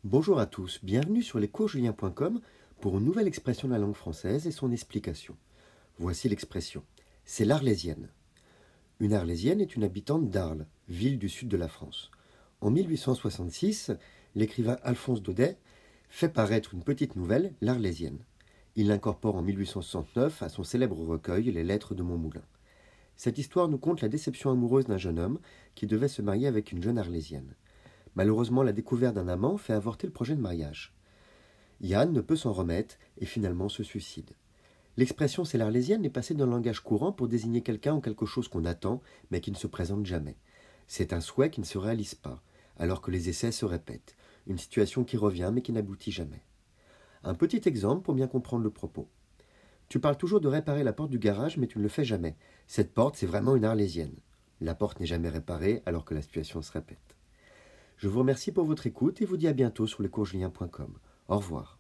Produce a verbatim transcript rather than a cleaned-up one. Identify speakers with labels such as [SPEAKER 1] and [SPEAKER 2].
[SPEAKER 1] Bonjour à tous, bienvenue sur lescoursjulien point com pour une nouvelle expression de la langue française et son explication. Voici l'expression. C'est l'Arlésienne. Une Arlésienne est une habitante d'Arles, ville du sud de la France. En mille huit cent soixante-six, l'écrivain Alphonse Daudet fait paraître une petite nouvelle, l'Arlésienne. Il l'incorpore en mille huit cent soixante-neuf à son célèbre recueil Les Lettres de Montmoulin. Cette histoire nous conte la déception amoureuse d'un jeune homme qui devait se marier avec une jeune Arlésienne. Malheureusement, la découverte d'un amant fait avorter le projet de mariage. Yann ne peut s'en remettre et finalement se suicide. L'expression « c'est l'Arlésienne » est passée dans le langage courant pour désigner quelqu'un ou quelque chose qu'on attend mais qui ne se présente jamais. C'est un souhait qui ne se réalise pas, alors que les essais se répètent. Une situation qui revient mais qui n'aboutit jamais. Un petit exemple pour bien comprendre le propos. Tu parles toujours de réparer la porte du garage mais tu ne le fais jamais. Cette porte, c'est vraiment une Arlésienne. La porte n'est jamais réparée alors que la situation se répète. Je vous remercie pour votre écoute et vous dis à bientôt sur lescoursjulien point com. Au revoir.